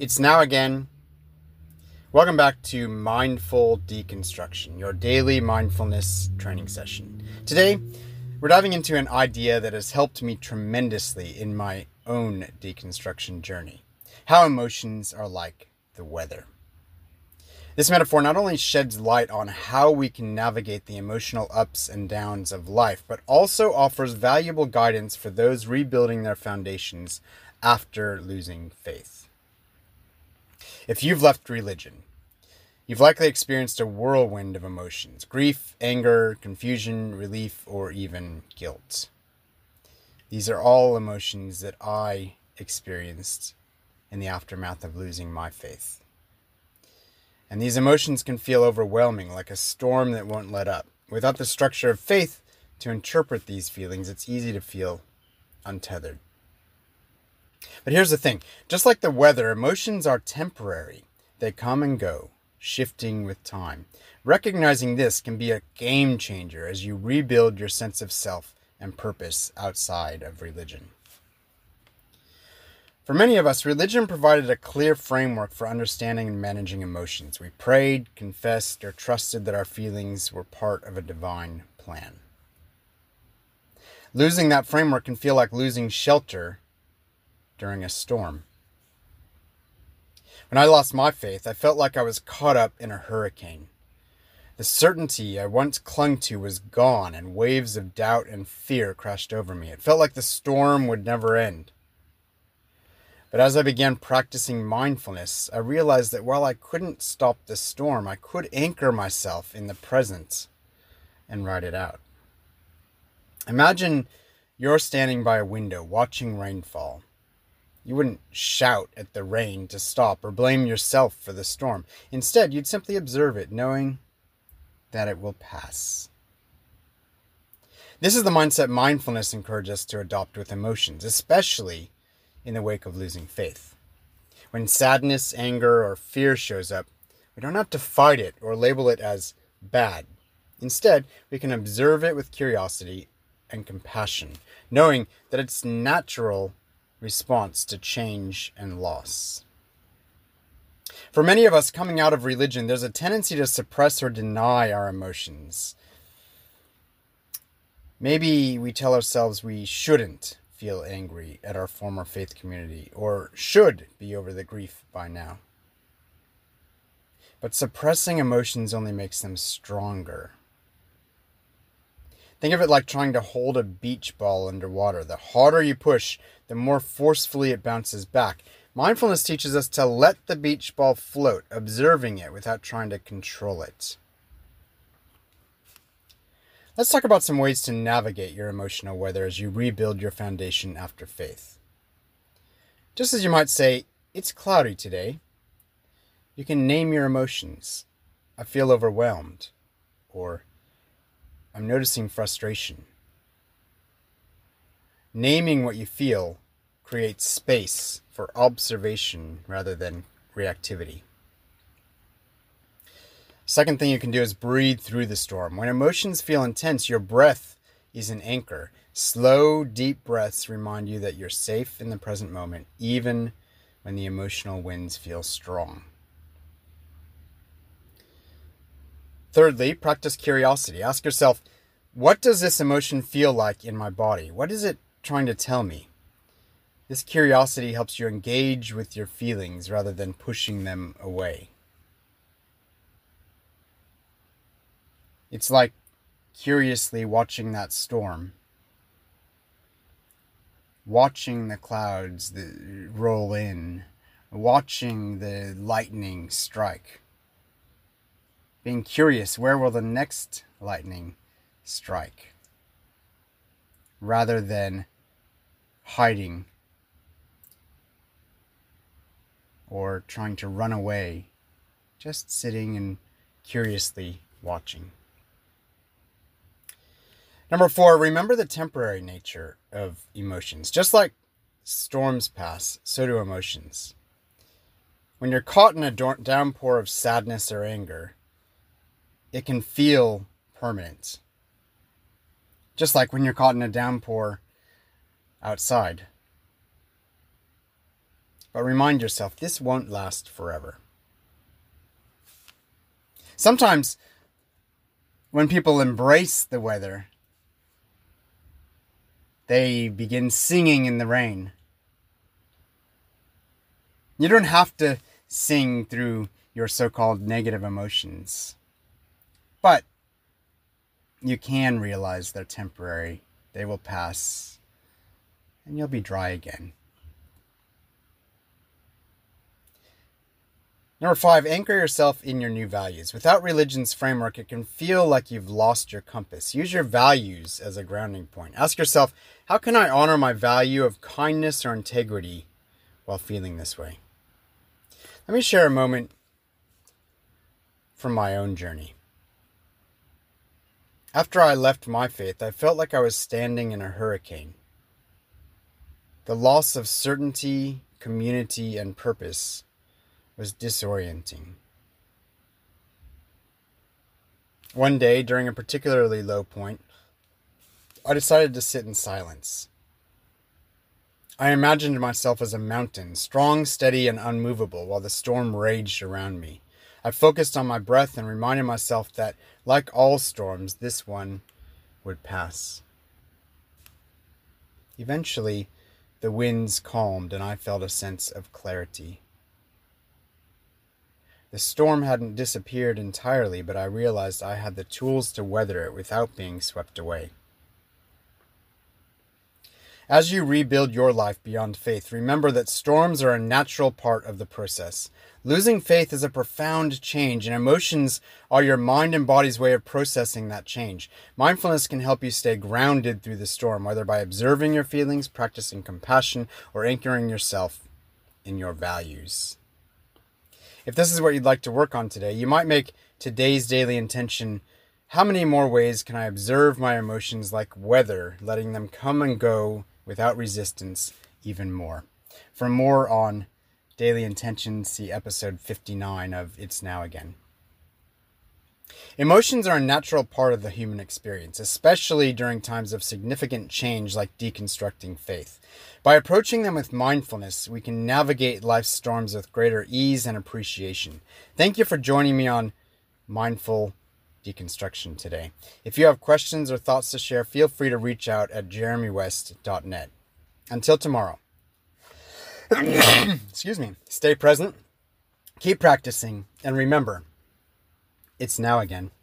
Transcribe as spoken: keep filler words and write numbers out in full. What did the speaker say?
It's now again. Welcome back to Mindful Deconstruction, your daily mindfulness training session. Today, we're diving into an idea that has helped me tremendously in my own deconstruction journey. How emotions are like the weather. This metaphor not only sheds light on how we can navigate the emotional ups and downs of life, but also offers valuable guidance for those rebuilding their foundations after losing faith. If you've left religion, you've likely experienced a whirlwind of emotions: grief, anger, confusion, relief, or even guilt. These are all emotions that I experienced in the aftermath of losing my faith. And these emotions can feel overwhelming, like a storm that won't let up. Without the structure of faith to interpret these feelings, it's easy to feel untethered. But here's the thing. Just like the weather, emotions are temporary. They come and go, shifting with time. Recognizing this can be a game changer as you rebuild your sense of self and purpose outside of religion. For many of us, religion provided a clear framework for understanding and managing emotions. We prayed, confessed, or trusted that our feelings were part of a divine plan. Losing that framework can feel like losing shelter during a storm. When I lost my faith, I felt like I was caught up in a hurricane. The certainty I once clung to was gone, and waves of doubt and fear crashed over me. It felt like the storm would never end. But as I began practicing mindfulness, I realized that while I couldn't stop the storm, I could anchor myself in the present and ride it out. Imagine you're standing by a window watching rainfall. You wouldn't shout at the rain to stop or blame yourself for the storm. Instead, you'd simply observe it, knowing that it will pass. This is the mindset mindfulness encourages us to adopt with emotions, especially in the wake of losing faith. When sadness, anger, or fear shows up, we don't have to fight it or label it as bad. Instead, we can observe it with curiosity and compassion, knowing that it's natural response to change and loss. For many of us coming out of religion, there's a tendency to suppress or deny our emotions. Maybe we tell ourselves we shouldn't feel angry at our former faith community or should be over the grief by now. But suppressing emotions only makes them stronger. Think of it like trying to hold a beach ball underwater. The harder you push, the more forcefully it bounces back. Mindfulness teaches us to let the beach ball float, observing it without trying to control it. Let's talk about some ways to navigate your emotional weather as you rebuild your foundation after faith. Just as you might say, "It's cloudy today," you can name your emotions. "I feel overwhelmed," or "I'm noticing frustration." Naming what you feel creates space for observation rather than reactivity. Second thing you can do is breathe through the storm. When emotions feel intense, your breath is an anchor. Slow, deep breaths remind you that you're safe in the present moment, even when the emotional winds feel strong. Thirdly, practice curiosity. Ask yourself, what does this emotion feel like in my body? What is it trying to tell me? This curiosity helps you engage with your feelings rather than pushing them away. It's like curiously watching that storm, watching the clouds that roll in, watching the lightning strike. Being curious, where will the next lightning strike? Rather than hiding or trying to run away, just sitting and curiously watching. Number four, remember the temporary nature of emotions. Just like storms pass, so do emotions. When you're caught in a downpour of sadness or anger, it can feel permanent. Just like when you're caught in a downpour outside. But remind yourself, this won't last forever. Sometimes when people embrace the weather, they begin singing in the rain. You don't have to sing through your so-called negative emotions, but you can realize they're temporary. They will pass, and you'll be dry again. Number five, anchor yourself in your new values. Without religion's framework, it can feel like you've lost your compass. Use your values as a grounding point. Ask yourself, how can I honor my value of kindness or integrity while feeling this way? Let me share a moment from my own journey. After I left my faith, I felt like I was standing in a hurricane. The loss of certainty, community, and purpose was disorienting. One day, during a particularly low point, I decided to sit in silence. I imagined myself as a mountain, strong, steady, and unmovable, while the storm raged around me. I focused on my breath and reminded myself that, like all storms, this one would pass. Eventually, the winds calmed and I felt a sense of clarity. The storm hadn't disappeared entirely, but I realized I had the tools to weather it without being swept away. As you rebuild your life beyond faith, remember that storms are a natural part of the process. Losing faith is a profound change, and emotions are your mind and body's way of processing that change. Mindfulness can help you stay grounded through the storm, whether by observing your feelings, practicing compassion, or anchoring yourself in your values. If this is what you'd like to work on today, you might make today's daily intention, how many more ways can I observe my emotions like weather, letting them come and go without resistance even more? For more on daily intention, see episode fifty-nine of It's Now Again. Emotions are a natural part of the human experience, especially during times of significant change like deconstructing faith. By approaching them with mindfulness, we can navigate life's storms with greater ease and appreciation. Thank you for joining me on Mindful Deconstruction today. If you have questions or thoughts to share, feel free to reach out at jeremy west dot net. Until tomorrow, excuse me, stay present, keep practicing, and remember, it's now again.